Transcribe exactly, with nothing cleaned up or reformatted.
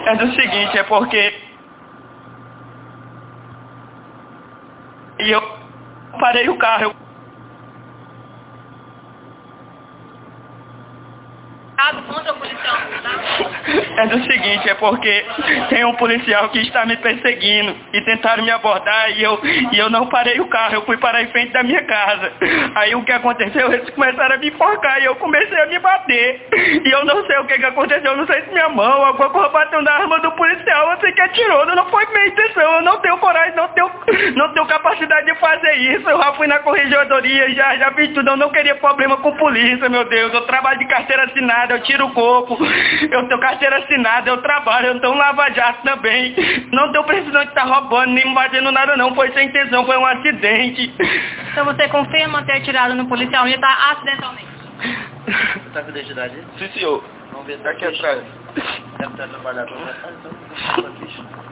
É do seguinte, é porque... E eu parei o carro. Eu... Contra o policial, tá? É do seguinte, é porque tem um policial que está me perseguindo e tentaram me abordar e eu, e eu não parei o carro, eu fui parar em frente da minha casa. Aí o que aconteceu? Eles começaram a me enforcar e eu comecei a me bater. E eu não sei o que, que aconteceu, eu não sei se minha mão, alguma coisa bateu na arma do policial, eu sei que atirou, não foi minha intenção, eu não tenho coragem, não tenho, não tenho capacidade de fazer isso. Eu já fui na corregedoria, já, já fiz tudo, eu não queria problema com polícia, meu Deus. Eu trabalho de carteira assinada, eu tiro o corpo, eu tenho carteira assinada, eu trabalho, eu tenho um lava-jato também. Não tenho precisão de estar roubando, nem fazendo nada não, foi sem intenção, foi um acidente. Então você confirma ter atirado no policial militar acidentalmente? Você tá com identidade aí? Sim, senhor. Vamos ver se tá aqui atrás. Deve estar trabalhando. Ah, então, tá ficha.